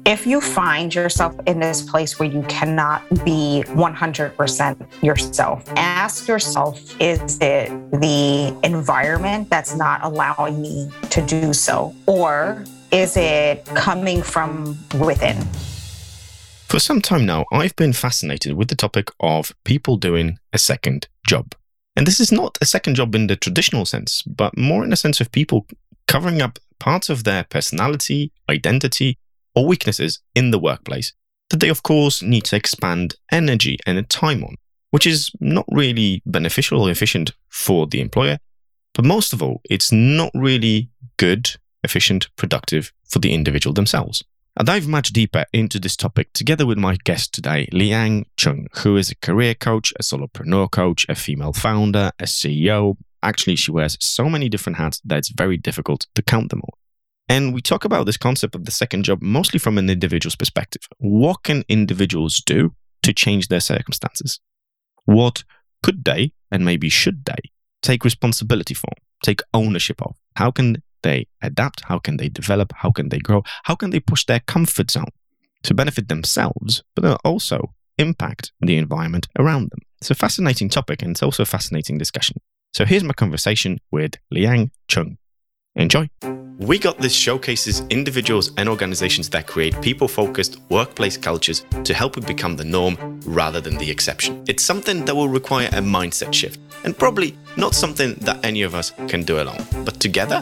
If you find yourself in this place where you cannot be 100% yourself, ask yourself, is it the environment that's not allowing me to do so? Or is it coming from within? For some time now, I've been fascinated with the topic of people doing a second job. And this is not a second job in the traditional sense, but more in the sense of people covering up parts of their personality, identity, or weaknesses in the workplace that they, of course, need to expand energy and time on, which is not really beneficial or efficient for the employer. But most of all, it's not really good, efficient, productive for the individual themselves. I dive much deeper into this topic together with my guest today, Liang Chung, who is a career coach, a solopreneur coach, a female founder, a CEO. Actually, she wears so many different hats that it's very difficult to count them all. And we talk about this concept of the second job mostly from an individual's perspective. What can individuals do to change their circumstances? What could they, and maybe should they, take responsibility for, take ownership of? How can they adapt? How can they develop? How can they grow? How can they push their comfort zone to benefit themselves, but also impact the environment around them? It's a fascinating topic, and it's also a fascinating discussion. So here's my conversation with Liang Chung. Enjoy. We Got This showcases individuals and organizations that create people-focused workplace cultures to help it become the norm rather than the exception. It's something that will require a mindset shift, and probably not something that any of us can do alone. But together,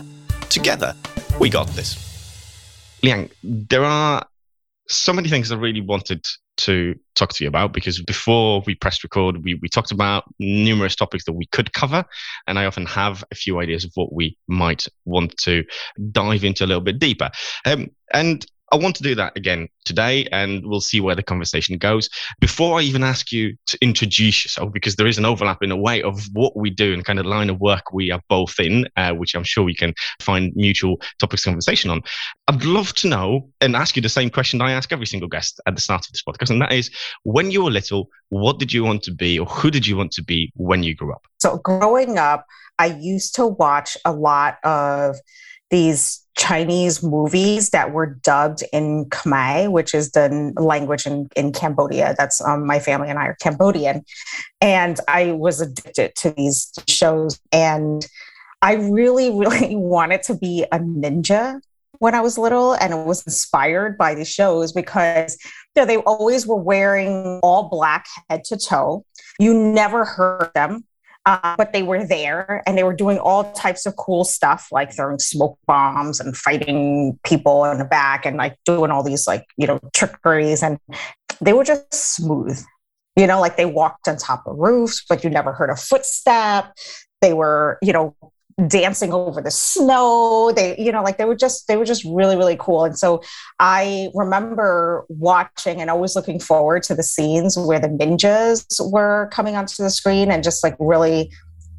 we got this. Liang, there are so many things I really wanted to talk to you about, because before we pressed record, we talked about numerous topics that we could cover, and I often have a few ideas of what we might want to dive into a little bit deeper. And I want to do that again today, and we'll see where the conversation goes. Before I even ask you to introduce yourself, because there is an overlap in a way of what we do and kind of line of work we are both in, which I'm sure we can find mutual topics of conversation on. I'd love to know and ask you the same question I ask every single guest at the start of this podcast, and that is, when you were little, what did you want to be, or who did you want to be when you grew up? So growing up, I used to watch a lot of these Chinese movies that were dubbed in Khmer, which is the language in Cambodia. That's my family and I are Cambodian. And I was addicted to these shows. And I really, really wanted to be a ninja when I was little. And I was inspired by these shows because they always were wearing all black head to toe. You never heard them. But they were there and they were doing all types of cool stuff, like throwing smoke bombs and fighting people in the back and like doing all these trickeries. And they were just smooth, like they walked on top of roofs, but you never heard a footstep. They were, dancing over the snow. They were just really, really cool. And so I remember watching and always looking forward to the scenes where the ninjas were coming onto the screen and just like really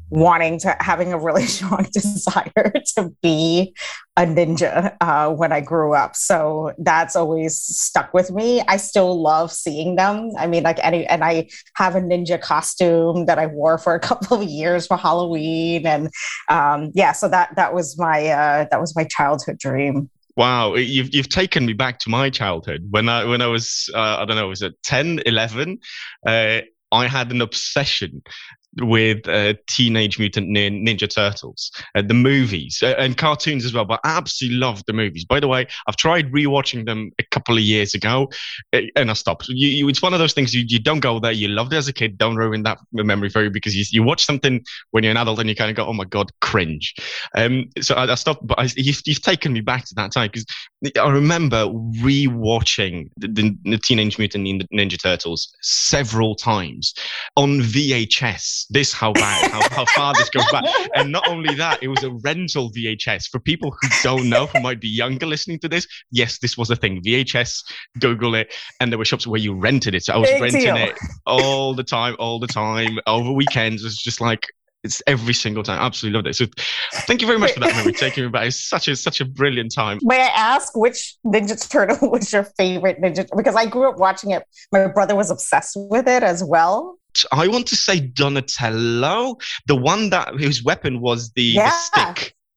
having a really strong desire to be a ninja when I grew up. So that's always stuck with me. I still love seeing them. I mean, and I have a ninja costume that I wore for a couple of years for Halloween. And so that was my childhood dream. Wow, you've taken me back to my childhood. When I was, I don't know, was it 10, 11? I had an obsession with Teenage Mutant Ninja Turtles, the movies and cartoons as well, but I absolutely loved the movies. By the way, I've tried rewatching them a couple of years ago and I stopped. It's one of those things you don't go there. You loved it as a kid. Don't ruin that memory for you, because you watch something when you're an adult and you kind of go, oh my God, cringe. So I stopped, but you've taken me back to that time, because I remember rewatching the Teenage Mutant Ninja Turtles several times on VHS. This how bad, how far this goes back. And not only that, it was a rental VHS. For people who don't know, who might be younger listening to this, yes, this was a thing. VHS, Google it, and there were shops where you rented it. So I was renting it all the time, over weekends. It was just like, it's every single time. Absolutely loved it. So thank you very much for that memory, taking me back. It's such a brilliant time. May I ask which Ninja Turtle was your favorite Ninja? Because I grew up watching it. My brother was obsessed with it as well. I want to say Donatello, the one that whose weapon was the stick.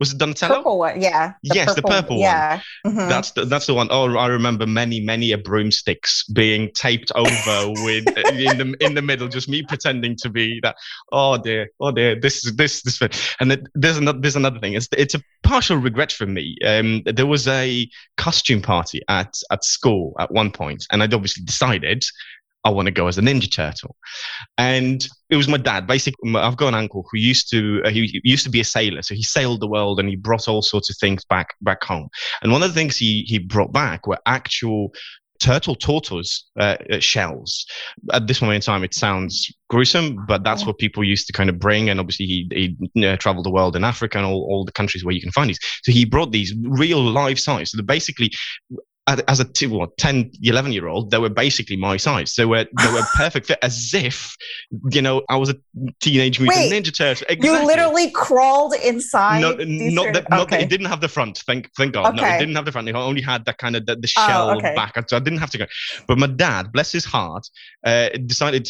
Was it Donatello? Purple one, yeah. Yes, the purple one. Yeah. Mm-hmm. That's the one. Oh, I remember many a broomsticks being taped over with in the middle, just me pretending to be that. Oh dear, this. And there's another thing. It's a partial regret for me. There was a costume party at school at one point, and I'd obviously decided I want to go as a Ninja Turtle. And it was my dad. Basically, I've got an uncle who used to be a sailor, so he sailed the world and he brought all sorts of things back home. And one of the things he brought back were actual turtle tortoise shells. At this moment in time, it sounds gruesome, but that's what people used to kind of bring. And obviously, he traveled the world in Africa and all the countries where you can find these. So he brought these real life size. So they're basically, as a 10, 11-year-old, they were basically my size. They were perfect fit, as if, I was a Teenage Mutant Ninja Turtle. Exactly. You literally crawled inside? Not it didn't have the front, thank God. Okay. No, it didn't have the front. It only had that kind of the shell back. So I didn't have to go. But my dad, bless his heart, decided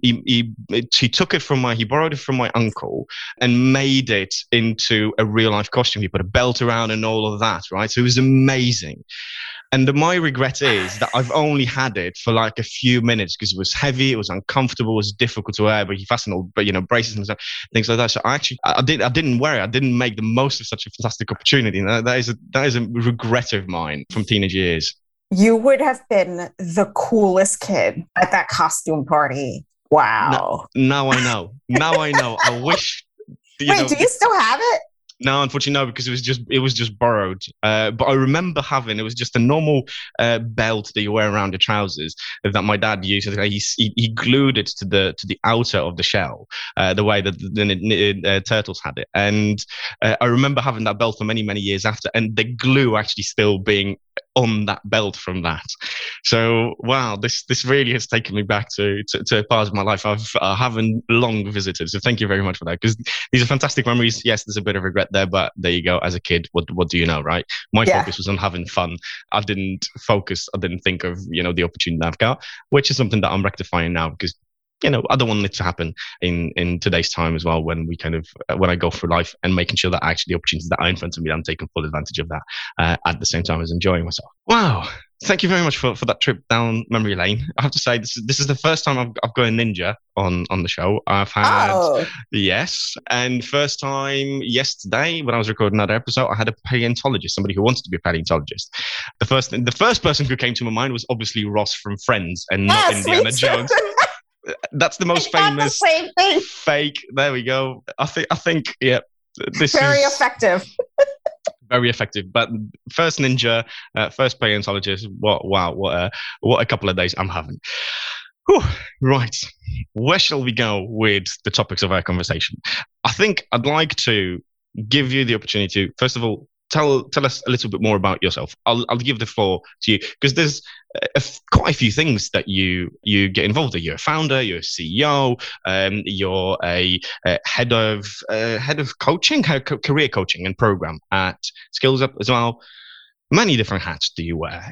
he borrowed it from my uncle and made it into a real life costume. He put a belt around and all of that, right? So it was amazing. And my regret is that I've only had it for like a few minutes because it was heavy, it was uncomfortable, it was difficult to wear. But he fastened all, braces and stuff, things like that. So I didn't wear it. I didn't make the most of such a fantastic opportunity. And that is a regret of mine from teenage years. You would have been the coolest kid at that costume party. Wow. Now I know. I wish. Wait, do you still have it? No, unfortunately, no, because it was just borrowed. But I remember it was just a normal belt that you wear around your trousers that my dad used. He glued it to the outer of the shell, the way that the turtles had it. And I remember having that belt for many years after, and the glue actually still being on that belt from that. So wow, this really has taken me back to a part of my life I haven't long visited. So thank you very much for that, because these are fantastic memories. Yes, there's a bit of regret there, but there you go. As a kid, what do you know, right? My focus was on having fun. I didn't think of the opportunity that I've got, which is something that I'm rectifying now, because I don't want it to happen in today's time as well, when we when I go through life, and making sure that actually the opportunities that are in front of me, I'm taking full advantage of that at the same time as enjoying myself. Wow. Thank you very much for that trip down memory lane. I have to say, this is the first time I've got a ninja on the show. I've had, yes, and first time yesterday when I was recording another episode, I had a paleontologist, somebody who wanted to be a paleontologist. The first person who came to my mind was obviously Ross from Friends, and not Indiana Jones. That's the most famous fake. There we go. I think yeah. This very effective. Very effective. But first ninja, first paleontologist. What a couple of days I'm having. Whew, right. Where shall we go with the topics of our conversation? I think I'd like to give you the opportunity to, first of all, tell us a little bit more about yourself. I'll give the floor to you, because there's quite a few things that you get involved in. You're a founder, you're a CEO, you're a head of coaching, career coaching and program at Skills Up as well. Many different hats do you wear.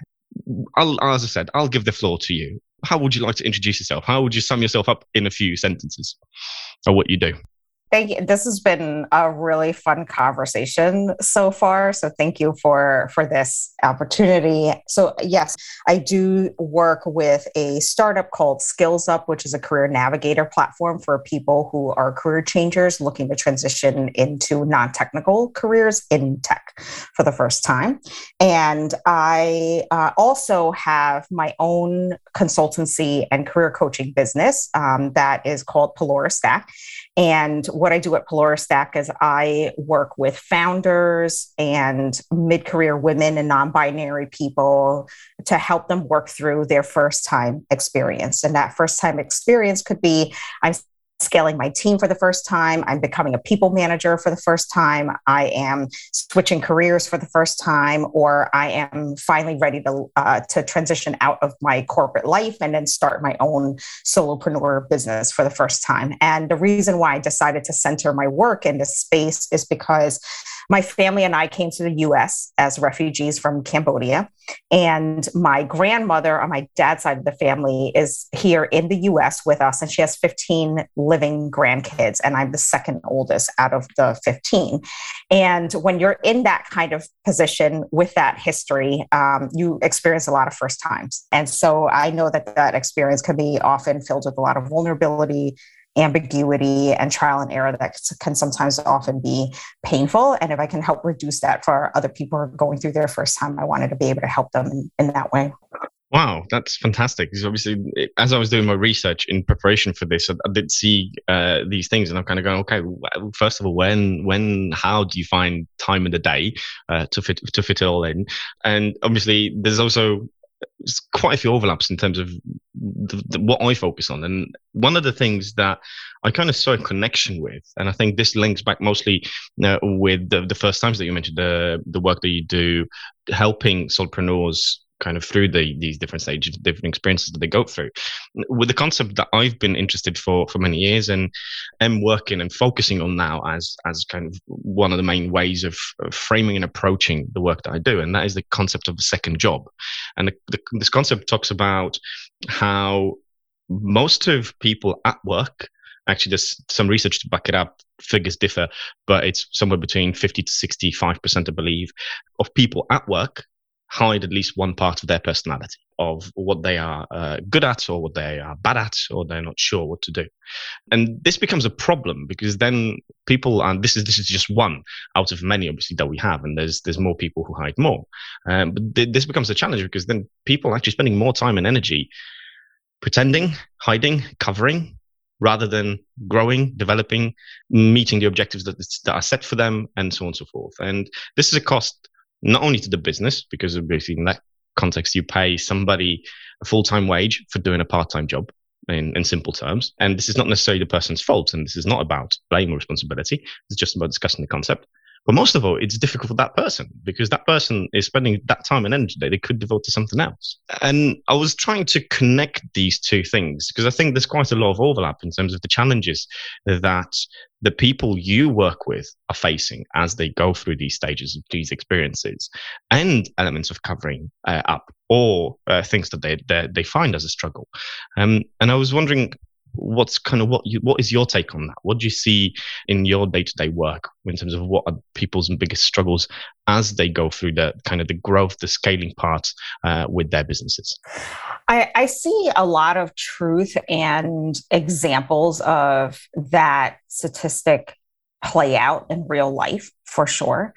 As I said, I'll give the floor to you. How would you like to introduce yourself? How would you sum yourself up in a few sentences of what you do? Thank you. This has been a really fun conversation so far. So thank you for this opportunity. So yes, I do work with a startup called Skills Up, which is a career navigator platform for people who are career changers looking to transition into non-technical careers in tech for the first time. And I also have my own consultancy and career coaching business that is called Pelora Stack. And what I do at Pelora Stack is I work with founders and mid-career women and non-binary people to help them work through their first-time experience. And that first-time experience could be, I'm scaling my team for the first time, I'm becoming a people manager for the first time, I am switching careers for the first time, or I am finally ready to transition out of my corporate life and then start my own solopreneur business for the first time. And the reason why I decided to center my work in this space is because my family and I came to the US as refugees from Cambodia. And my grandmother on my dad's side of the family is here in the US with us, and she has 15 living grandkids. And I'm the second oldest out of the 15. And when you're in that kind of position with that history, you experience a lot of first times. And so I know that that experience can be often filled with a lot of vulnerability, ambiguity, and trial and error that can sometimes often be painful. And if I can help reduce that for other people who are going through their first time, I wanted to be able to help them in that way. Wow, that's fantastic. Because obviously, as I was doing my research in preparation for this, I did see these things, and I'm kind of going, okay, first of all, how do you find time in the day to fit it all in? And obviously, there's also quite a few overlaps in terms of what I focus on. And one of the things that I kind of saw a connection with, and I think this links back mostly with the first times that you mentioned, the work that you do, helping solopreneurs kind of through these different stages, different experiences that they go through, with the concept that I've been interested for many years and am working and focusing on now as kind of one of the main ways of framing and approaching the work that I do. And that is the concept of a second job. And this concept talks about how most of people at work, actually there's some research to back it up, figures differ, but it's somewhere between 50 to 65%, I believe, of people at work hide at least one part of their personality, of what they are good at or what they are bad at, or they're not sure what to do. And this becomes a problem because then people, and this is just one out of many obviously that we have, and there's more people who hide more. But this becomes a challenge because then people are actually spending more time and energy pretending, hiding, covering, rather than growing, developing, meeting the objectives that are set for them, and so on and so forth. And this is a cost not only to the business, because obviously in that context, you pay somebody a full-time wage for doing a part-time job in simple terms. And this is not necessarily the person's fault. And this is not about blame or responsibility. It's just about discussing the concept. But most of all, it's difficult for that person because that person is spending that time and energy that they could devote to something else. And I was trying to connect these two things because I think there's quite a lot of overlap in terms of the challenges that the people you work with are facing as they go through these stages of these experiences, and elements of covering up or things that they find as a struggle. And I was wondering, what is your take on that? What do you see in your day-to-day work in terms of what are people's biggest struggles as they go through the kind of the growth, the scaling part with their businesses? I see a lot of truth and examples of that statistic play out in real life for sure.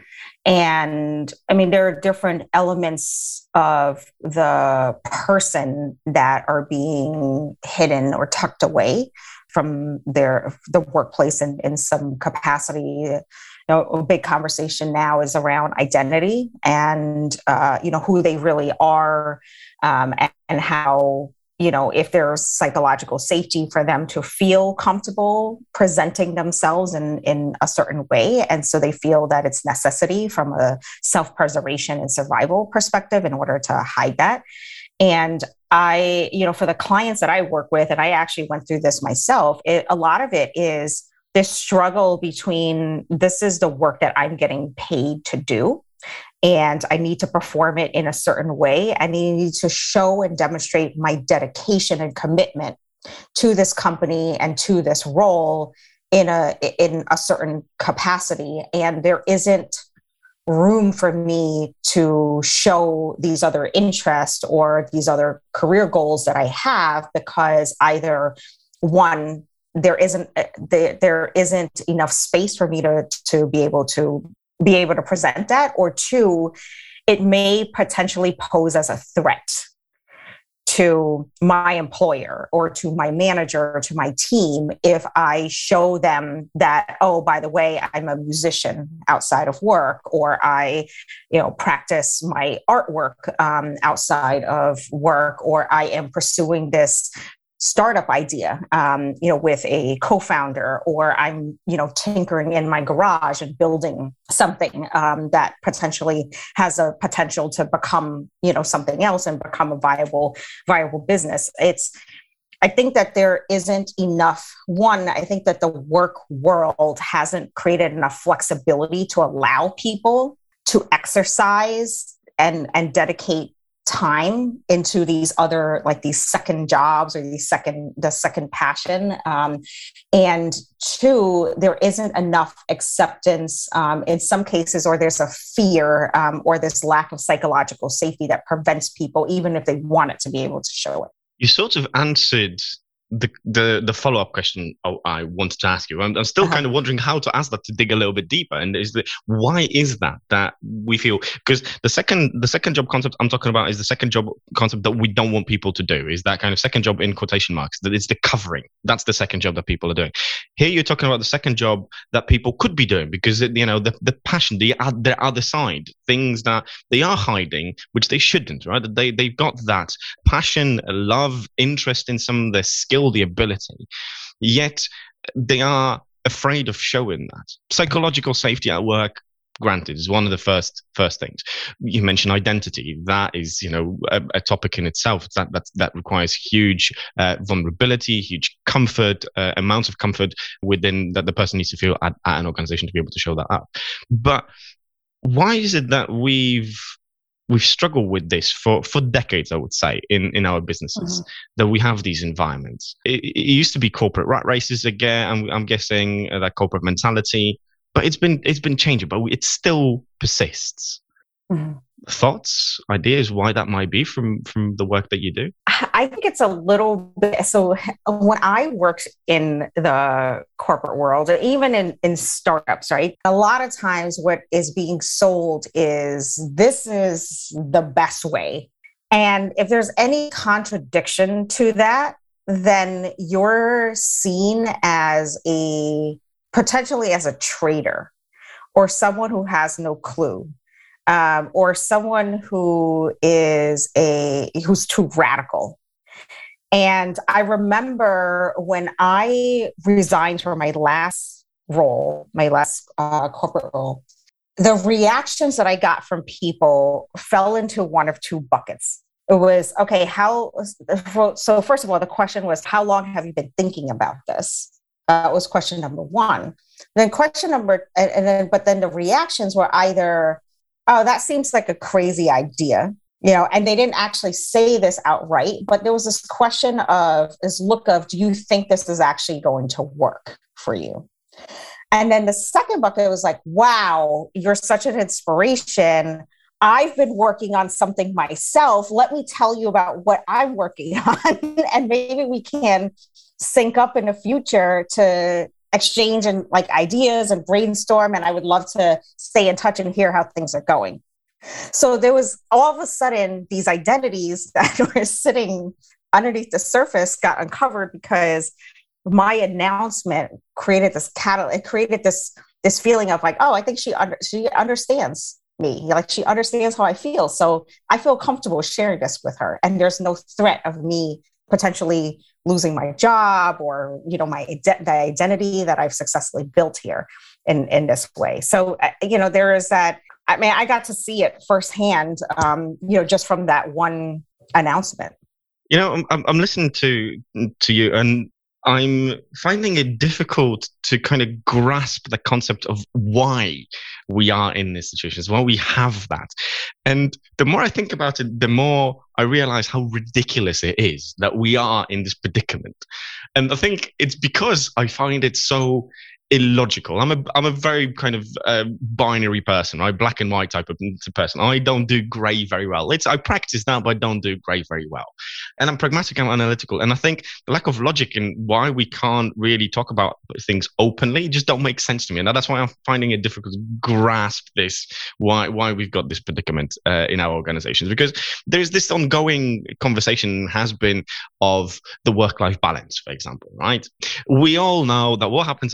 And I mean, there are different elements of the person that are being hidden or tucked away from the workplace in some capacity. You know, a big conversation now is around identity and who they really are, and how, if there's psychological safety for them to feel comfortable presenting themselves in a certain way. And so they feel that it's necessity from a self-preservation and survival perspective in order to hide that. And I, for the clients that I work with, and I actually went through this myself, a lot of it is this struggle between, this is the work that I'm getting paid to do, and I need to perform it in a certain way. I need to show and demonstrate my dedication and commitment to this company and to this role in a certain capacity. And there isn't room for me to show these other interests or these other career goals that I have, because either one, there isn't enough space for me to be able to present that, or two, it may potentially pose as a threat to my employer or to my manager or to my team if I show them that, oh, by the way, I'm a musician outside of work, or I, practice my artwork outside of work, or I am pursuing this startup idea, with a co-founder, or I'm, tinkering in my garage and building something that potentially has a potential to become, something else and become a viable business. I think that there isn't enough. One, I think that the work world hasn't created enough flexibility to allow people to exercise and dedicate time into these other, like these second jobs or the second passion. And two, there isn't enough acceptance in some cases, or there's a fear or this lack of psychological safety that prevents people, even if they wanted to be able to show it. You sort of answered the follow-up question I wanted to ask you. I'm still kind of wondering how to ask that, to dig a little bit deeper. And why is that we feel, because the second job concept I'm talking about is the second job concept that we don't want people to do, is that kind of second job in quotation marks, that it's the covering. That's the second job that people are doing. Here you're talking about the second job that people could be doing, because the passion, their other side, things that they are hiding, which they shouldn't, right? They've got that passion, love, interest in some of their skill, the ability, yet they are afraid of showing that. Psychological safety at work, granted, is one of the first things. You mentioned identity. That is, a topic in itself. That requires huge vulnerability, huge comfort, amounts of comfort within that the person needs to feel at an organization to be able to show that up. But why is it that we've struggled with this for decades, I would say, in our businesses, that we have these environments? It used to be corporate rat races again. I'm guessing that corporate mentality, but it's been changing, but it still persists. Thoughts, ideas why that might be from the work that you do? I think it's a little bit. So when I worked in the corporate world, or even in startups, right? A lot of times what is being sold is, this is the best way. And if there's any contradiction to that, then you're seen as potentially as a traitor, or someone who has no clue. Or someone who's too radical. And I remember when I resigned from my last role, my last corporate role, the reactions that I got from people fell into one of two buckets. It was, okay, so first of all, the question was, how long have you been thinking about this? Was question number one. Then question number, but then the reactions were either, oh, that seems like a crazy idea, and they didn't actually say this outright, but there was this question of this look of, do you think this is actually going to work for you? And then the second bucket was like, wow, you're such an inspiration. I've been working on something myself. Let me tell you about what I'm working on. And maybe we can sync up in the future to exchange and like ideas and brainstorm. And I would love to stay in touch and hear how things are going. So there was all of a sudden these identities that were sitting underneath the surface got uncovered, because my announcement created this catalyst. It created this feeling of like, oh, I think she understands me. Like, she understands how I feel. So I feel comfortable sharing this with her. And there's no threat of me potentially losing my job or, the identity that I've successfully built here in this way. So, there is that. I mean, I got to see it firsthand, just from that one announcement. I'm listening to you, and I'm finding it difficult to kind of grasp the concept of why we are in these situations, why we have that. And the more I think about it, the more I realize how ridiculous it is that we are in this predicament. And I think it's because I find it so illogical. I'm a very kind of binary person, right? Black and white type of person. I don't do gray very well. I practice that, but I don't do gray very well. And I'm pragmatic, I'm analytical. And I think the lack of logic in why we can't really talk about things openly just don't make sense to me. And that's why I'm finding it difficult to grasp this, why we've got this predicament in our organizations. Because there's this ongoing conversation has been of the work-life balance, for example, right? We all know that what happens at work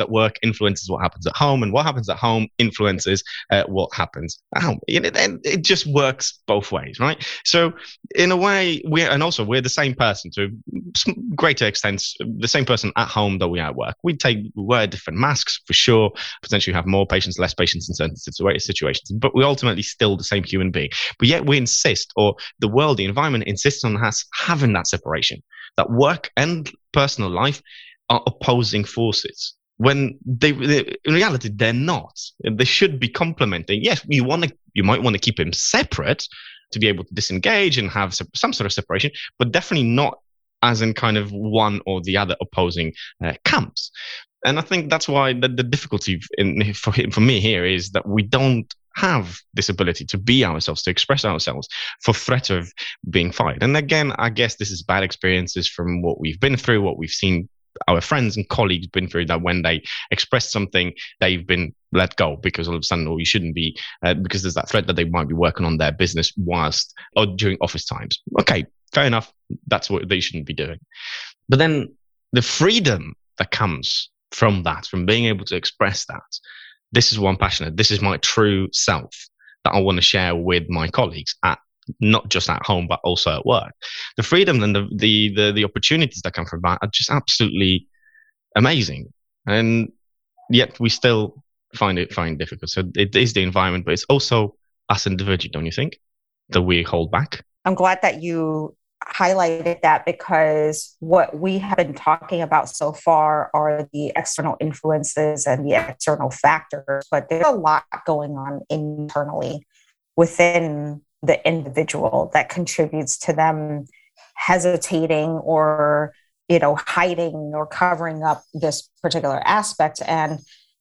influences what happens at home, and what happens at home influences what happens at home. And it just works both ways, right? So in a way, we're the same person to a greater extent, the same person at home that we are at work. We wear different masks for sure, potentially have more patients, less patients in certain situations, but we're ultimately still the same human being. But yet we insist, or the world, the environment insists on us having that separation, that work and personal life are opposing forces, when in reality they're not. They should be complementing. Yes, you might want to keep them separate to be able to disengage and have some sort of separation, but definitely not as in kind of one or the other opposing camps. And I think that's why the difficulty for me here is that we don't have this ability to be ourselves, to express ourselves, for threat of being fired. And again, I guess this is bad experiences from what we've been through, what we've seen our friends and colleagues been through, that when they express something, they've been let go because all of a sudden, or you shouldn't be, because there's that threat that they might be working on their business whilst or during office times. Okay, fair enough. That's what they shouldn't be doing. But then the freedom that comes from that, from being able to express that, this is what I'm passionate. This is my true self that I want to share with my colleagues, not just at home, but also at work. The freedom and the opportunities that come from that are just absolutely amazing. And yet we still find it difficult. So it is the environment, but it's also us individually, don't you think, that we hold back? I'm glad that you highlighted that, because what we have been talking about so far are the external influences and the external factors, but there's a lot going on internally within the individual that contributes to them hesitating or, hiding or covering up this particular aspect. And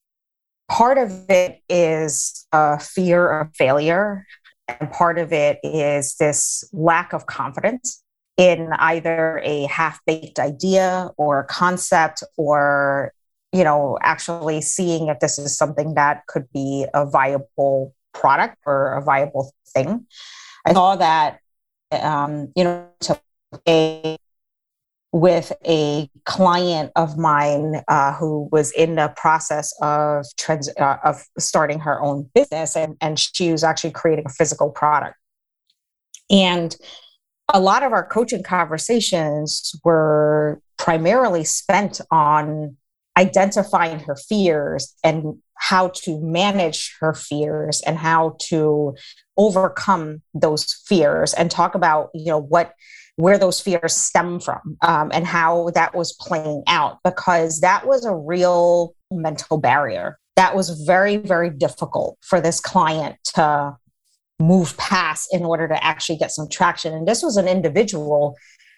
part of it is a fear of failure, and part of it is this lack of confidence in either a half-baked idea or concept, or, actually seeing if this is something that could be a viable product or a viable thing. I saw that, with a client of mine who was in the process of starting her own business, and she was actually creating a physical product. And a lot of our coaching conversations were primarily spent on identifying her fears and how to manage her fears and how to overcome those fears, and talk about, where those fears stem from, and how that was playing out, because that was a real mental barrier. That was very, very difficult for this client to move past in order to actually get some traction. And this was an individual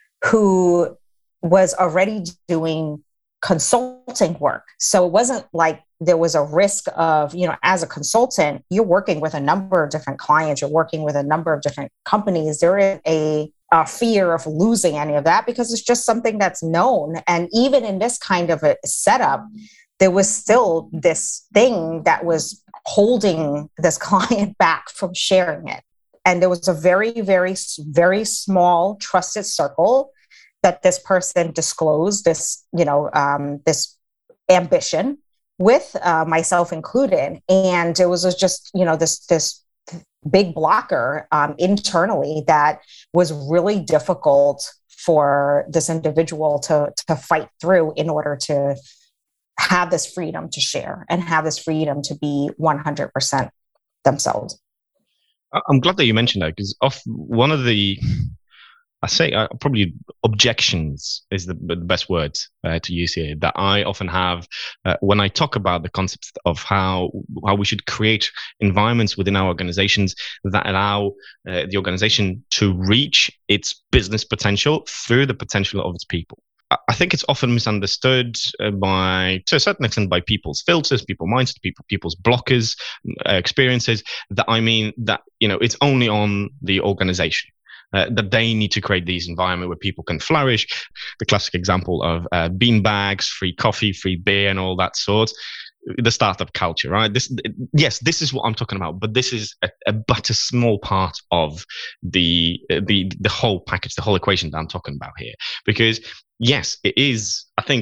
who was already doing consulting work. So it wasn't like there was a risk of, as a consultant, you're working with a number of different clients, you're working with a number of different companies. There is a fear of losing any of that, because it's just something that's known. And even in this kind of a setup, there was still this thing that was holding this client back from sharing it. And there was a very, very, very small trusted circle that this person disclosed this, this ambition with, myself included. And it was just, this big blocker internally that was really difficult for this individual to fight through in order to have this freedom to share and have this freedom to be 100% themselves. I'm glad that you mentioned that, because one of the, I say probably objections is the best word to use here, that I often have when I talk about the concept of how we should create environments within our organizations that allow the organization to reach its business potential through the potential of its people. I think it's often misunderstood to a certain extent, by people's filters, people's mindsets, people's blockers, experiences. That it's only on the organization. That they need to create these environments where people can flourish. The classic example of bean bags, free coffee, free beer, and all that sort. The startup culture, right? This is what I'm talking about. But this is but a small part of the whole package, the whole equation that I'm talking about here. Because yes, it is. I think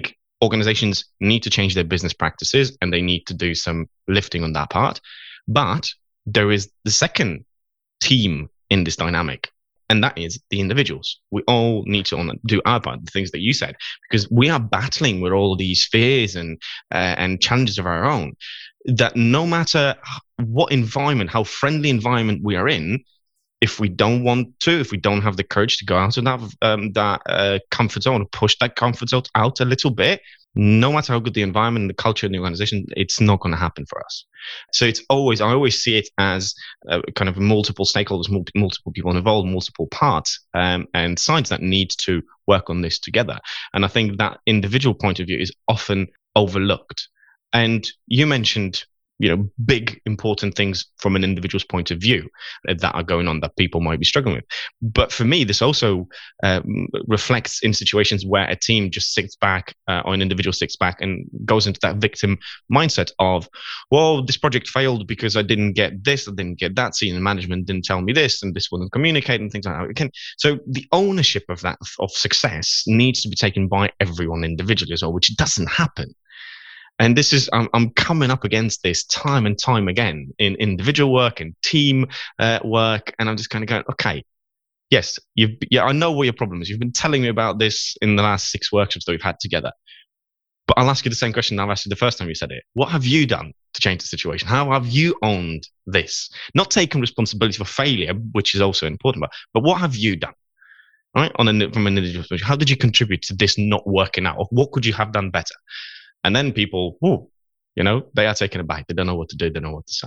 organizations need to change their business practices and they need to do some lifting on that part. But there is the second team in this dynamic, and that is the individuals. We all need to do our part, the things that you said, because we are battling with all these fears and challenges of our own, that no matter what environment, how friendly environment we are in, if we don't want to, if we don't have the courage to go out of that comfort zone, push that comfort zone out a little bit, no matter how good the environment, the culture, and the organization, it's not going to happen for us. So I always see it as kind of multiple stakeholders, multiple people involved, multiple parts and sides that need to work on this together. And I think that individual point of view is often overlooked. And you mentioned, big important things from an individual's point of view that are going on that people might be struggling with. But for me, this also reflects in situations where a team just sits back or an individual sits back and goes into that victim mindset of, well, this project failed because I didn't get this, I didn't get that, senior management didn't tell me this, and this wasn't communicated, and things like that. So the ownership of that, of success, needs to be taken by everyone individually as well, which doesn't happen. And this is, I'm coming up against this time and time again in individual work and team work. And I'm just kind of going, okay, yes, I know what your problem is. You've been telling me about this in the last 6 workshops that we've had together. But I'll ask you the same question I've asked you the first time you said it. What have you done to change the situation? How have you owned this? Not taking responsibility for failure, which is also important, but what have you done? Right? From an individual perspective, how did you contribute to this not working out? Or what could you have done better? And then people, they are taken aback. They don't know what to do. They don't know what to say.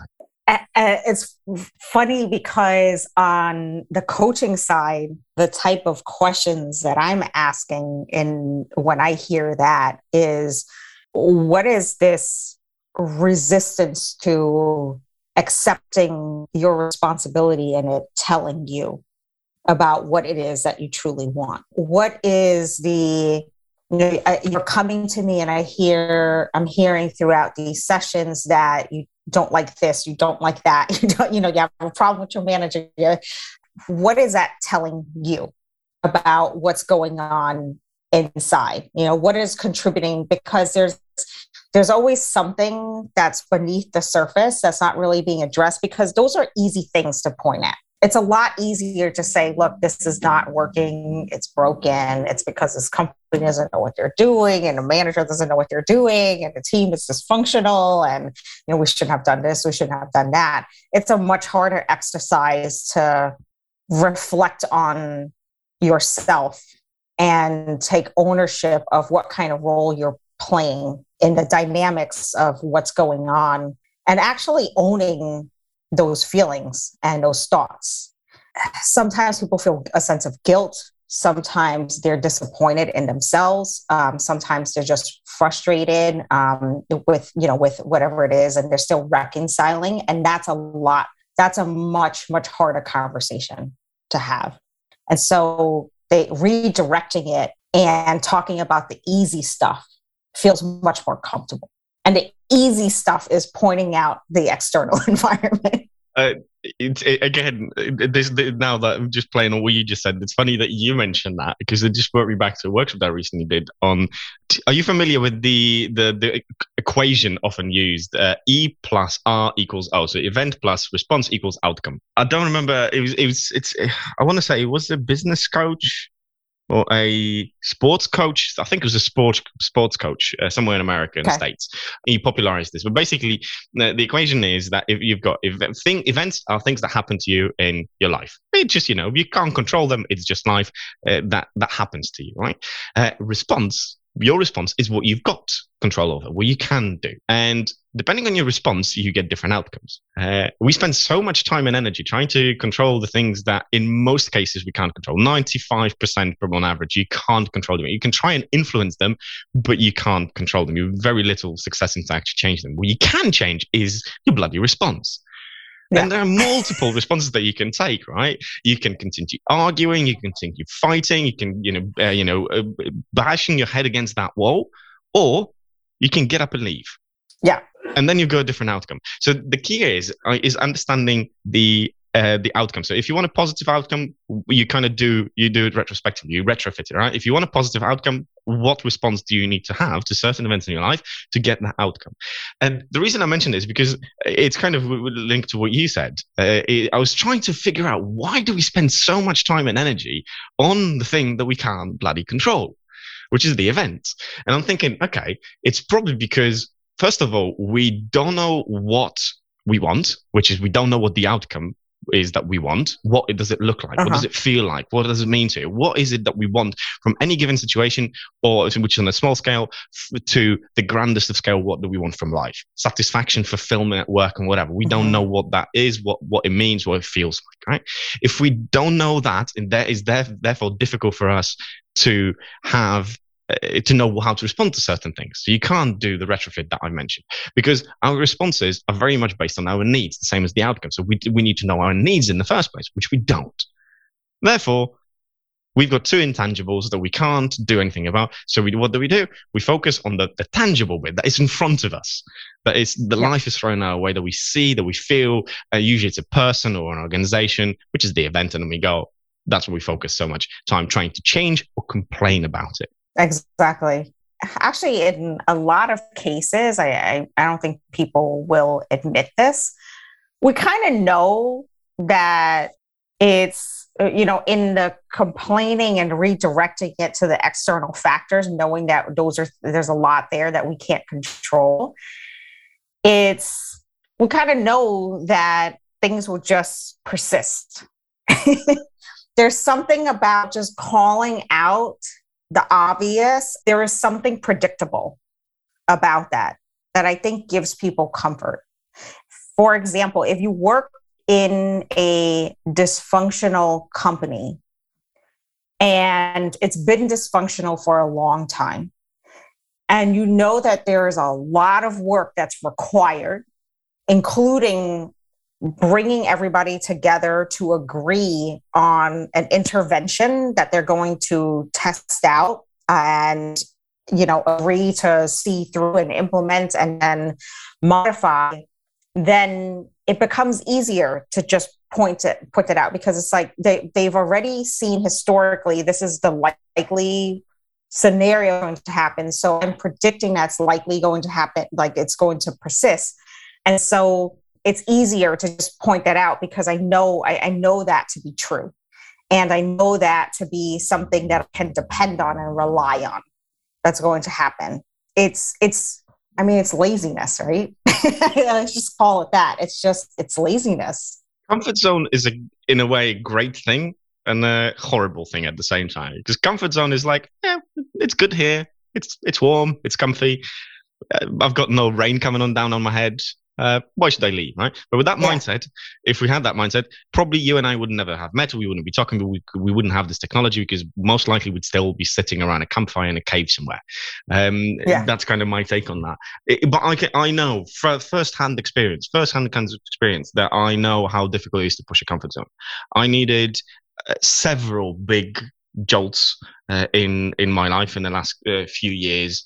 It's funny because on the coaching side, the type of questions that I'm asking when I hear that is, what is this resistance to accepting your responsibility and it telling you about what it is that you truly want? What is you're coming to me and I'm hearing throughout these sessions that you don't like this, you don't like that, you have a problem with your manager. What is that telling you about what's going on inside? What is contributing? Because there's always something that's beneath the surface that's not really being addressed, because those are easy things to point at. It's a lot easier to say, look, this is not working. It's broken. It's because this company doesn't know what they're doing, and the manager doesn't know what they're doing, and the team is dysfunctional, and we shouldn't have done this, we shouldn't have done that. It's a much harder exercise to reflect on yourself and take ownership of what kind of role you're playing in the dynamics of what's going on, and actually owning those feelings and those thoughts. Sometimes people feel a sense of guilt. Sometimes they're disappointed in themselves. Sometimes they're just frustrated with whatever it is, and they're still reconciling. And that's a much, much harder conversation to have. And so redirecting it and talking about the easy stuff feels much more comfortable. And the easy stuff is pointing out the external environment. Now that I'm just playing on what you just said, it's funny that you mentioned that, because it just brought me back to a workshop that I recently did on. Are you familiar with the equation often used? E plus R equals O. So event plus response equals outcome. I don't remember. I want to say it was a business coach or a sports coach. I think it was a sports coach somewhere in America, in the States. He popularized this. But basically, the equation is that if you've got events are things that happen to you in your life. It just, you can't control them. It's just life that happens to you, right? Your response is what you've got control over, what you can do. And depending on your response, you get different outcomes. We spend so much time and energy trying to control the things that in most cases we can't control. 95% on average, you can't control them. You can try and influence them, but you can't control them. You have very little success in actually change them. What you can change is your bloody response. Yeah. And there are multiple responses that you can take, right? You can continue arguing, you can continue fighting, you can, bashing your head against that wall, or you can get up and leave. Yeah. And then you've got a different outcome. So the key is understanding the the outcome. So if you want a positive outcome, you kind of do it retrospectively. You retrofit it, right? If you want a positive outcome, what response do you need to have to certain events in your life to get that outcome? And the reason I mention this is because it's kind of linked to what you said. I was trying to figure out, why do we spend so much time and energy on the thing that we can't bloody control, which is the event? And I'm thinking, okay, it's probably because, first of all, we don't know what we want, which is we don't know what the outcome is that we want. What does it look like? What does it feel like? What does it mean to you? What is it that we want from any given situation, or which is on a small scale to the grandest of scale? What do we want from life? Satisfaction, fulfillment at work, and whatever. We don't know what that is, what it means, what it feels like, right? If we don't know that, and that is therefore difficult for us to have to know how to respond to certain things. So you can't do the retrofit that I mentioned, because our responses are very much based on our needs, the same as the outcome. So we need to know our needs in the first place, which we don't. Therefore, we've got two intangibles that we can't do anything about. So what do? We focus on the tangible bit that is in front of us, that is the life is thrown our way, that we see, that we feel. Usually it's a person or an organization, which is the event, and then we go. That's what we focus so much time trying to change or complain about it. Exactly. Actually, in a lot of cases, I don't think people will admit this. We kind of know that it's, in the complaining and redirecting it to the external factors, knowing that there's a lot there that we can't control. We kind of know that things will just persist. There's something about just calling out the obvious. There is something predictable about that I think gives people comfort. For example, if you work in a dysfunctional company and it's been dysfunctional for a long time, and you know that there is a lot of work that's required, including bringing everybody together to agree on an intervention that they're going to test out and, agree to see through and implement and then modify, then it becomes easier to just put it out, because it's like they've already seen historically, this is the likely scenario going to happen. So I'm predicting that's likely going to happen, like it's going to persist. And so it's easier to just point that out, because I know that to be true. And I know that to be something that I can depend on and rely on that's going to happen. It's laziness, right? Let's just call it that. It's laziness. Comfort zone is in a way, a great thing and a horrible thing at the same time. Because comfort zone is like, it's good here. It's warm. It's comfy. I've got no rain coming down on my head. Why should I leave, right? But with that mindset, if we had that mindset, probably you and I would never have met. We wouldn't be talking. We wouldn't have this technology, because most likely we'd still be sitting around a campfire in a cave somewhere. That's kind of my take on that. But I know from first-hand experience that I know how difficult it is to push a comfort zone. I needed several big jolts in my life in the last few years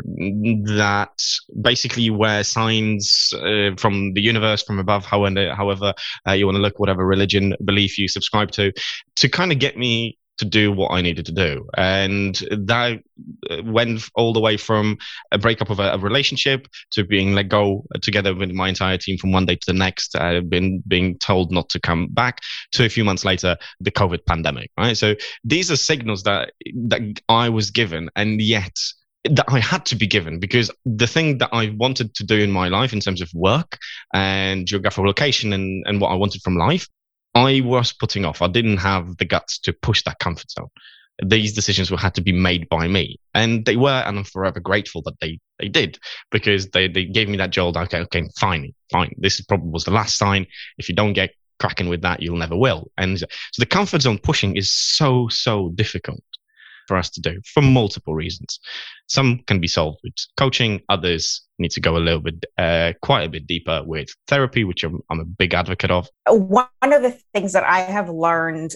that basically were signs from the universe, from above, however you want to look, whatever religion belief you subscribe to kind of get me to do what I needed to do. And that went all the way from a breakup of a relationship to being let go together with my entire team from one day to the next, being told not to come back, to a few months later, the COVID pandemic, right? So these are signals that I was given, and yet that I had to be given, because the thing that I wanted to do in my life in terms of work and geographical location and what I wanted from life, I was putting off. I didn't have the guts to push that comfort zone. These decisions had to be made by me, and they were, and I'm forever grateful that they did, because they gave me that jolt. Okay, fine. This probably was the last sign. If you don't get cracking with that, you'll never will. And so the comfort zone pushing is so difficult for us to do for multiple reasons. Some can be solved with coaching. Others need to go a little bit, quite a bit deeper with therapy, which I'm a big advocate of. One of the things that I have learned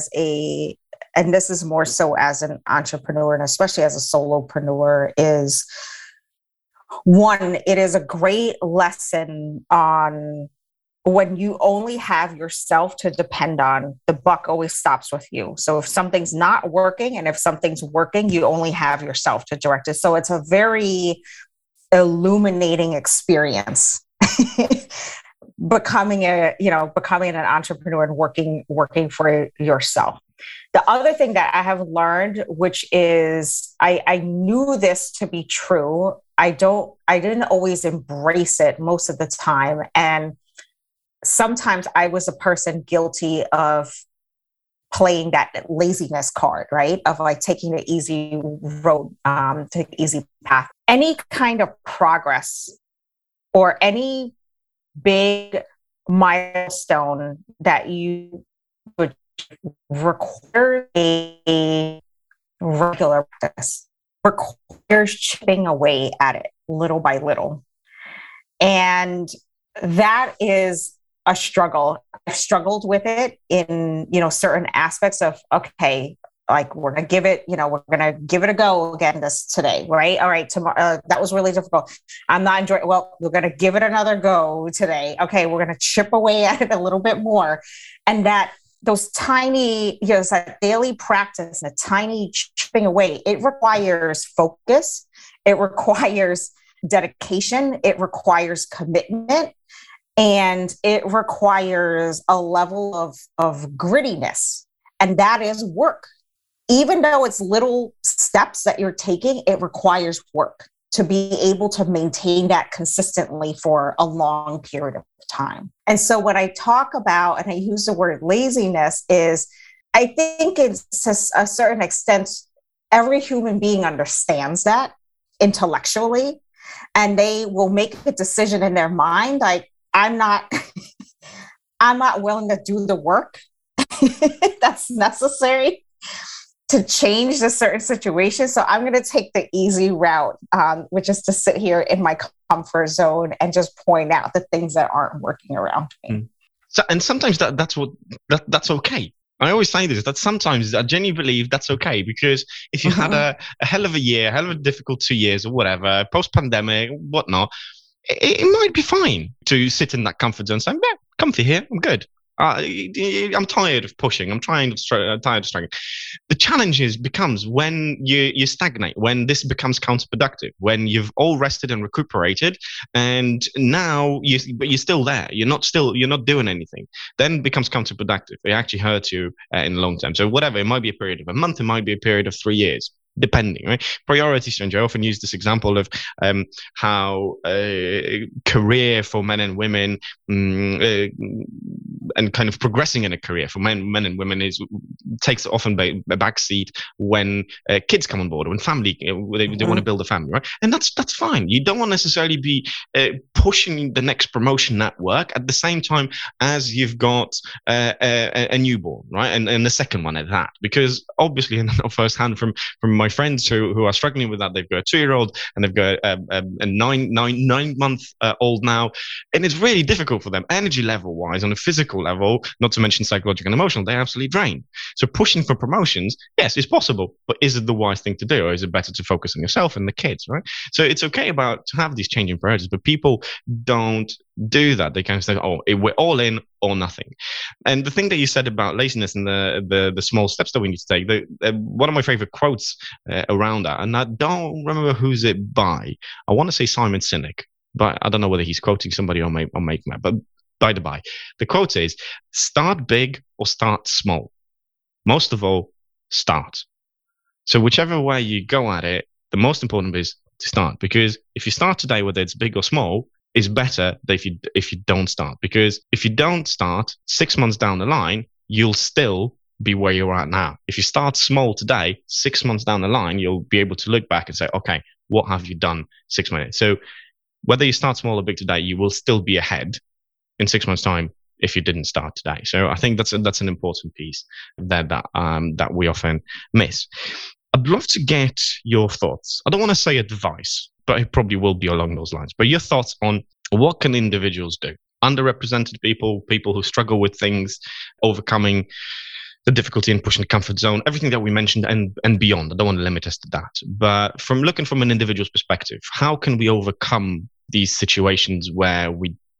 and this is more so as an entrepreneur and especially as a solopreneur, is one, it is a great lesson on when you only have yourself to depend on, the buck always stops with you. So if something's not working and if something's working, you only have yourself to direct it. So it's a very illuminating experience becoming an entrepreneur and working for yourself. The other thing that I have learned, which is I knew this to be true. I didn't always embrace it most of the time. And sometimes I was a person guilty of playing that laziness card, right? Of like taking the easy road, take the easy path. Any kind of progress or any big milestone that you would require a regular practice, requires chipping away at it little by little. And that is a struggle. I've struggled with it in, certain aspects of, okay, like we're going to give it a go again today, right? All right. Tomorrow, that was really difficult. I'm not enjoying, well, we're going to give it another go today. Okay. We're going to chip away at it a little bit more. And those tiny, that daily practice, the tiny chipping away, it requires focus. It requires dedication. It requires commitment. And it requires a level of grittiness. And that is work. Even though it's little steps that you're taking, it requires work to be able to maintain that consistently for a long period of time. And so when I talk about, and I use the word laziness, is I think it's to a certain extent, every human being understands that intellectually, and they will make a decision in their mind, like, I'm not willing to do the work that's necessary to change a certain situation. So I'm going to take the easy route, which is to sit here in my comfort zone and just point out the things that aren't working around me. So, and sometimes that's okay. I always say this, that sometimes I genuinely believe that's okay, because if you had a hell of a year, hell of a difficult 2 years or whatever, post-pandemic, whatnot, it might be fine to sit in that comfort zone saying, yeah, comfy here, I'm good. I'm tired of pushing. I'm tired of struggling. The challenge becomes when you stagnate, when this becomes counterproductive, when you've all rested and recuperated, and now but you're still there. You're not doing anything. Then it becomes counterproductive. It actually hurts you in the long term. So whatever, it might be a period of a month, it might be a period of 3 years. Depending, right? Priority strategy. I often use this example of how career for men and women and kind of progressing in a career for men and women takes often a backseat when kids come on board, when family they want to build a family, right? And that's fine. You don't want to necessarily be pushing the next promotion at work at the same time as you've got a newborn, right? And the second one at that, because obviously, and I know firsthand from my friends who are struggling with that, they've got a 2-year-old and they've got a 9-month old now, and it's really difficult for them, energy level wise, on a physical level, not to mention psychological and emotional. They're absolutely drained. So pushing for promotions, yes, it's possible, but is it the wise thing to do, or is it better to focus on yourself and the kids, right? So it's okay to have these changing priorities, but people don't do that. They kind of say, we're all in or nothing. And the thing that you said about laziness and the small steps that we need to take, one of my favorite quotes around that, and I don't remember who's it by. I want to say Simon Sinek, but I don't know whether he's quoting somebody or making that. But by the by, the quote is, start big or start small. Most of all, start. So whichever way you go at it, the most important is to start. Because if you start today, whether it's big or small, it's better than if you don't start. Because if you don't start, 6 months down the line, you'll still be where you're at now. If you start small today, 6 months down the line, you'll be able to look back and say, okay, what have you done 6 months? So whether you start small or big today, you will still be ahead in 6 months' time if you didn't start today. So I think that's an important piece that we often miss. I'd love to get your thoughts. I don't want to say advice, but it probably will be along those lines. But your thoughts on what can individuals do? Underrepresented people who struggle with things, overcoming the difficulty in pushing the comfort zone, everything that we mentioned and beyond. I don't want to limit us to that. But looking from an individual's perspective, how can we overcome these situations where we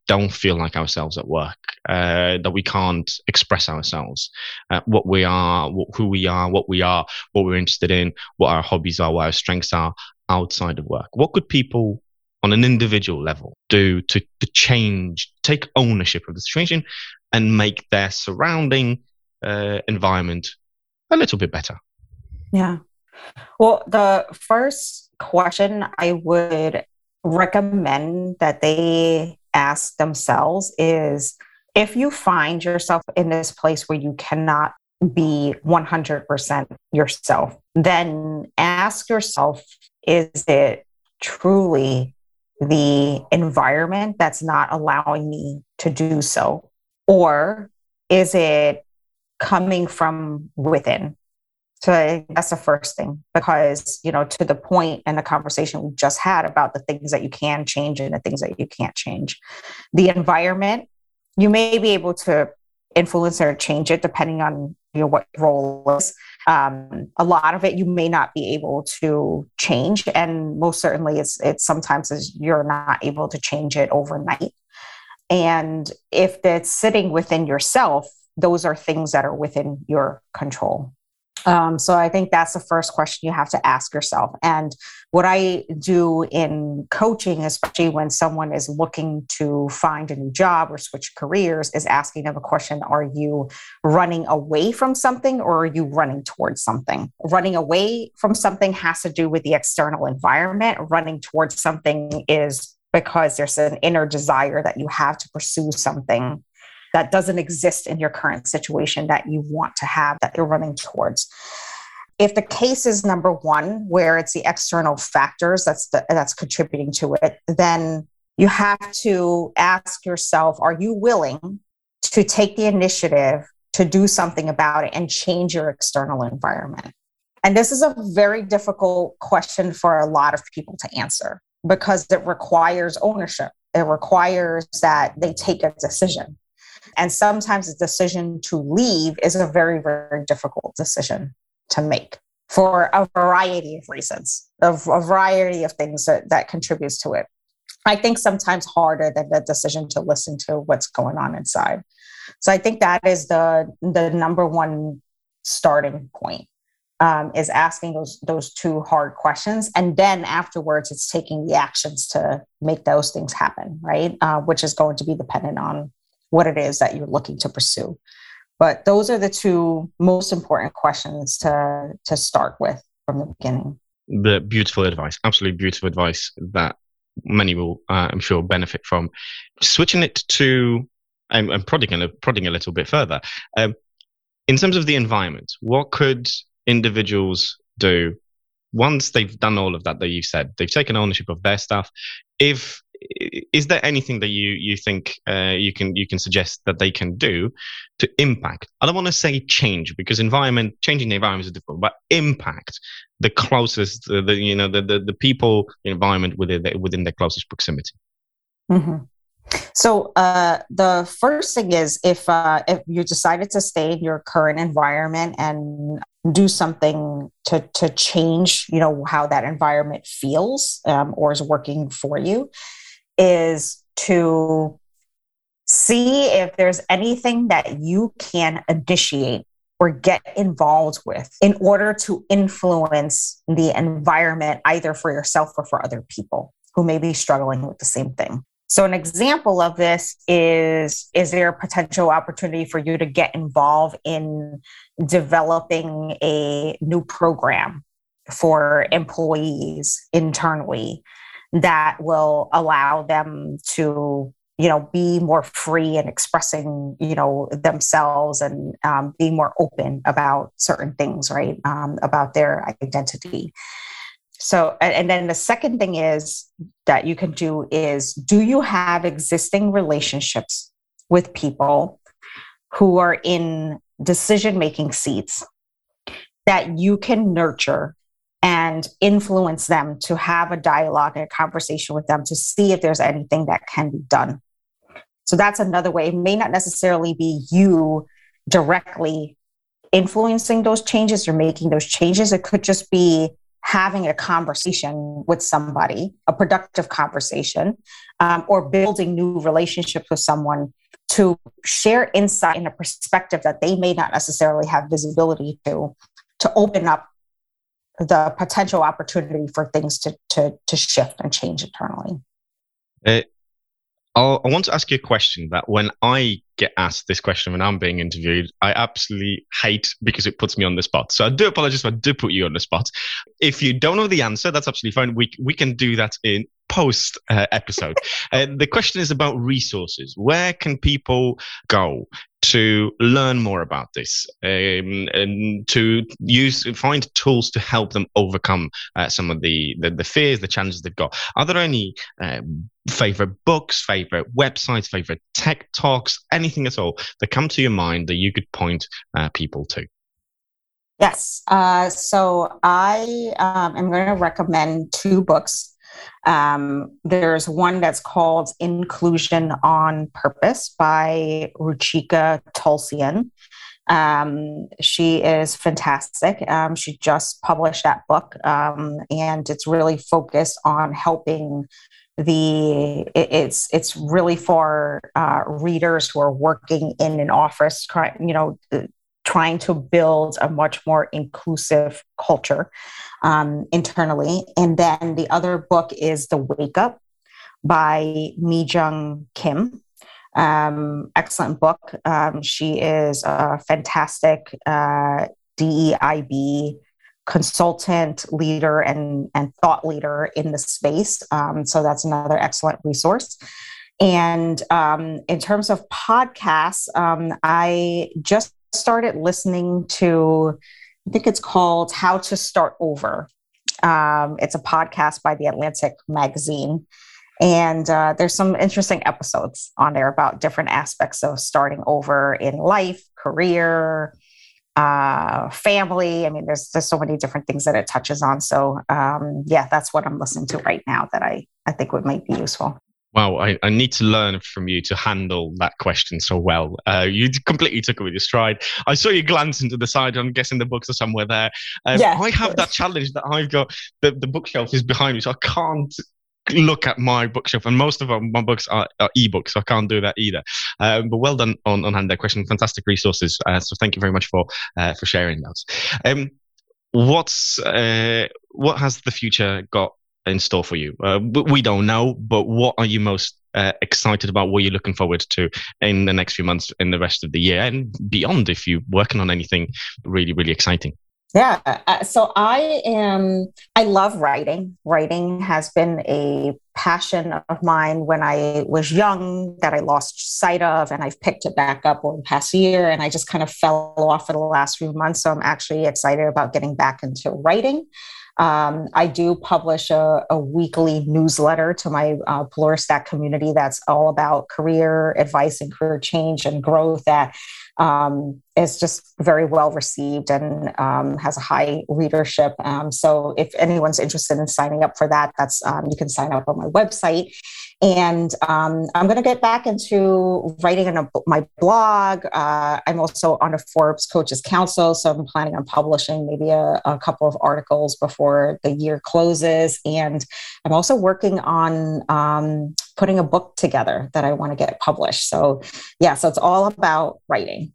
don't feel like ourselves at work, that we can't express ourselves, what we are, who we are, what we're interested in, what our hobbies are, what our strengths are outside of work. What could people on an individual level do to change, take ownership of the situation and make their surrounding environment a little bit better? Yeah. Well, the first question I would recommend that they ask themselves is, if you find yourself in this place where you cannot be 100% yourself, then ask yourself, is it truly the environment that's not allowing me to do so? Or is it coming from within? So that's the first thing, because, to the point in the conversation we just had about the things that you can change and the things that you can't change. The environment, you may be able to influence or change it depending on what role is. A lot of it you may not be able to change, and most certainly it's sometimes you're not able to change it overnight. And if it's sitting within yourself, those are things that are within your control. So I think that's the first question you have to ask yourself. And what I do in coaching, especially when someone is looking to find a new job or switch careers, is asking them a question: are you running away from something, or are you running towards something? Running away from something has to do with the external environment. Running towards something is because there's an inner desire that you have to pursue something that doesn't exist in your current situation that you want to have, that you're running towards. If the case is number one, where it's the external factors that's contributing to it, then you have to ask yourself, are you willing to take the initiative to do something about it and change your external environment? And this is a very difficult question for a lot of people to answer, because it requires ownership. It requires that they take a decision. And sometimes the decision to leave is a very, very difficult decision to make for a variety of reasons, a variety of things that contributes to it. I think sometimes harder than the decision to listen to what's going on inside. So I think that is the number one starting point, is asking those two hard questions. And then afterwards, it's taking the actions to make those things happen, right? Which is going to be dependent on what it is that you're looking to pursue. But those are the two most important questions to start with from the beginning. The beautiful advice, absolutely beautiful advice that many will, I'm sure, benefit from. Switching it to, and prodding a little bit further, in terms of the environment, what could individuals do once they've done all of that you said? They've taken ownership of their stuff. Is there anything that you think you can suggest that they can do to impact? I don't want to say change, because changing the environment is difficult, but impact the closest, the people, the environment within their closest proximity. Mm-hmm. So the first thing is, if you decided to stay in your current environment and do something to change, how that environment feels or is working for you, is to see if there's anything that you can initiate or get involved with in order to influence the environment, either for yourself or for other people who may be struggling with the same thing. So an example of this is there a potential opportunity for you to get involved in developing a new program for employees internally that will allow them to, be more free in expressing, themselves and being more open about certain things, right? About their identity. So, and then the second thing is that you can do is, do you have existing relationships with people who are in decision-making seats that you can nurture and influence them to have a dialogue and a conversation with them to see if there's anything that can be done? So that's another way. It may not necessarily be you directly influencing those changes or making those changes. It could just be having a conversation with somebody, a productive conversation, or building new relationships with someone to share insight and a perspective that they may not necessarily have visibility to open up the potential opportunity for things to shift and change internally. I want to ask you a question that when I get asked this question when I'm being interviewed, I absolutely hate because it puts me on the spot. So I do apologize if I do put you on the spot. If you don't know the answer, that's absolutely fine. We can do that in post episode. The question is about resources. Where can people go to learn more about this and to find tools to help them overcome some of the fears, the challenges they've got? Are there any favorite books, favorite websites, favorite tech talks, anything at all that come to your mind that you could point people to? Yes. So I am going to recommend 2 books. There's one that's called Inclusion on Purpose by Ruchika Tulsian. She is fantastic. She just published that book, and it's really focused on helping it's really for readers who are working in an office, trying to build a much more inclusive culture internally. And then the other book is The Wake Up by Mi-Jung Kim. Excellent book. She is a fantastic DEIB consultant, leader, and thought leader in the space. So that's another excellent resource. And in terms of podcasts, I just started listening to, I think it's called How to Start Over. It's a podcast by The Atlantic magazine. And there's some interesting episodes on there about different aspects of starting over in life, career, family. I mean, there's so many different things that it touches on. So that's what I'm listening to right now that I think might be useful. Wow, I need to learn from you to handle that question so well. You completely took it with your stride. I saw you glance into the side. I'm guessing the books are somewhere there. I have that challenge that I've got. The bookshelf is behind me, so I can't look at my bookshelf. And most of my books are ebooks, so I can't do that either. But well done on handling that question. Fantastic resources. So thank you very much for sharing those. What has the future got in store for you? We don't know, but what are you most excited about? What are you looking forward to in the next few months, in the rest of the year and beyond, if you're working on anything really, really exciting? Yeah. So I love writing. Writing has been a passion of mine when I was young that I lost sight of, and I've picked it back up over the past year, and I just kind of fell off for the last few months. So I'm actually excited about getting back into writing. I do publish a weekly newsletter to my Pluristack community that's all about career advice and career change and growth that is just very well received and has a high readership. So if anyone's interested in signing up for that, that's you can sign up on my website. And I'm going to get back into writing on my blog. I'm also on a Forbes Coaches Council, so I'm planning on publishing maybe a couple of articles before the year closes. And I'm also working on putting a book together that I want to get published. So so it's all about writing.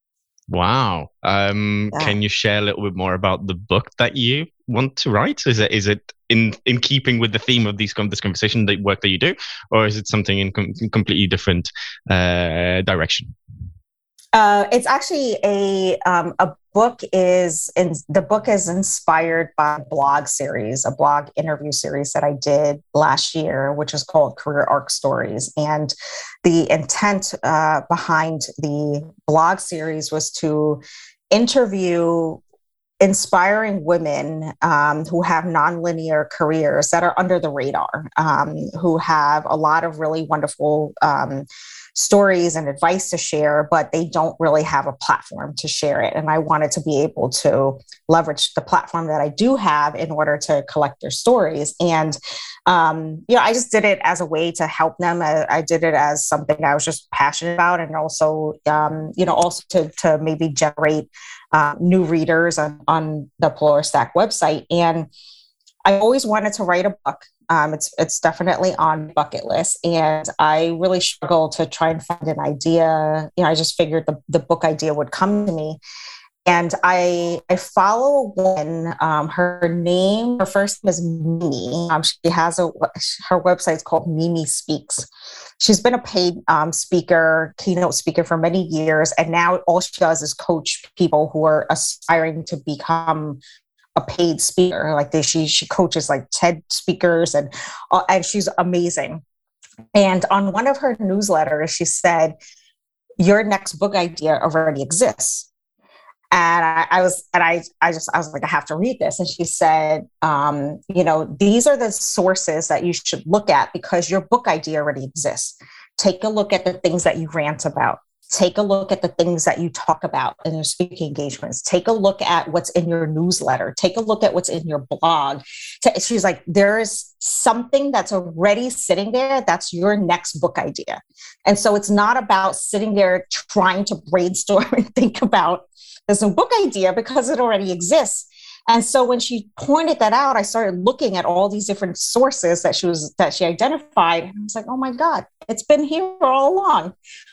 Wow. Can you share a little bit more about the book that you want to write? Is it in keeping with the theme of this conversation, the work that you do, or is it something in completely different direction? It's actually a book the book is inspired by a blog interview series that I did last year, which is called Career Arc Stories. And the intent behind the blog series was to interview inspiring women who have nonlinear careers that are under the radar, who have a lot of really wonderful stories and advice to share, but they don't really have a platform to share it. And I wanted to be able to leverage the platform that I do have in order to collect their stories. And, I just did it as a way to help them. I did it as something I was just passionate about. And also, also to maybe generate new readers on the Pluristack website. And I always wanted to write a book. It's definitely on bucket list, and I really struggled to try and find an idea. I just figured the book idea would come to me. And I follow one. Her first name is Mimi. She has her website's called Mimi Speaks. She's been a paid keynote speaker for many years, and now all she does is coach people who are aspiring to become a paid speaker. Like she coaches like TED speakers, and she's amazing. And on one of her newsletters, she said, "Your next book idea already exists." And I was like, I have to read this. And she said, these are the sources that you should look at because your book idea already exists. Take a look at the things that you rant about. Take a look at the things that you talk about in your speaking engagements. Take a look at what's in your newsletter. Take a look at what's in your blog. She's like, there is something that's already sitting there. That's your next book idea. And so it's not about sitting there trying to brainstorm and think about this book idea because it already exists. And so when she pointed that out, I started looking at all these different sources that she identified. And I was like, oh my God, it's been here all along.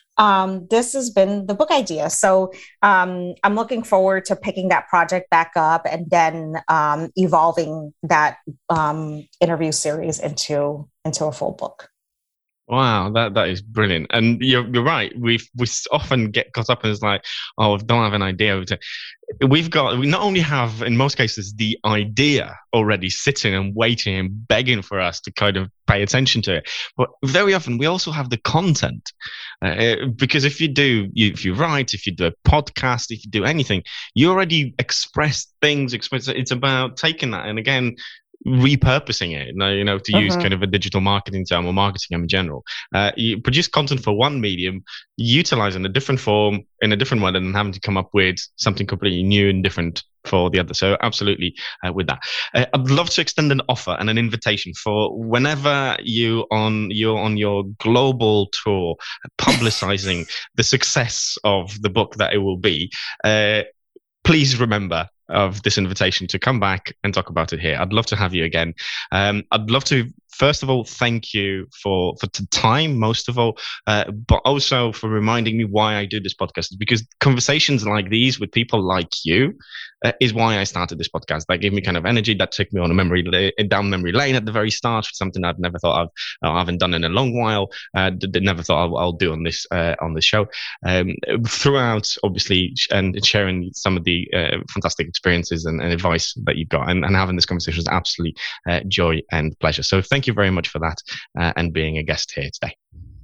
This has been the book idea. So I'm looking forward to picking that project back up and then evolving that interview series into a full book. Wow, that is brilliant. And you're right. We often get caught up in it's like, oh, we don't have an idea. We not only have, in most cases, the idea already sitting and waiting and begging for us to kind of pay attention to it, but very often we also have the content. Because if you write, if you do a podcast, if you do anything, you already express things. It's about taking that and again, repurposing it, to use kind of a digital marketing term or marketing in general. You produce content for one medium, utilize in a different form, in a different way, than having to come up with something completely new and different for the other. So absolutely with that. I'd love to extend an offer and an invitation for whenever you're on your global tour, publicizing the success of the book that it will be. Please remember of this invitation to come back and talk about it here. I'd love to have you again. I'd love to, first of all, thank you for the time, most of all, but also for reminding me why I do this podcast. Because conversations like these with people like you is why I started this podcast. That gave me kind of energy. That took me on down memory lane at the very start, something I've never thought I haven't done in a long while. Never thought I'll do on this show. Throughout, obviously, and sharing some of the fantastic experiences and advice that you've got, and having this conversation is absolutely joy and pleasure. So thank you very much for that and being a guest here today.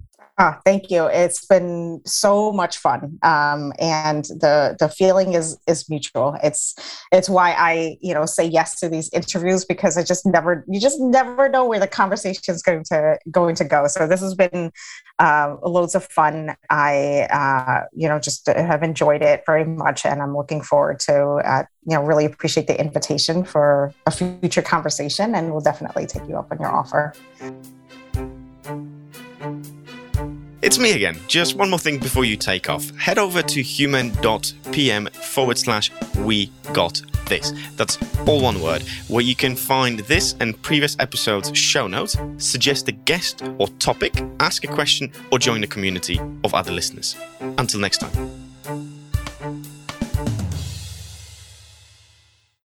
Thank you. It's been so much fun, and the feeling is mutual. It's why I say yes to these interviews, because you just never know where the conversation is going to go. So this has been loads of fun. I just have enjoyed it very much, and I'm looking forward to really appreciate the invitation for a future conversation, and we'll definitely take you up on your offer. It's me again. Just one more thing before you take off. Head over to human.pm/we-got-this. That's all one word, where you can find this and previous episodes' show notes, suggest a guest or topic, ask a question, or join a community of other listeners. Until next time.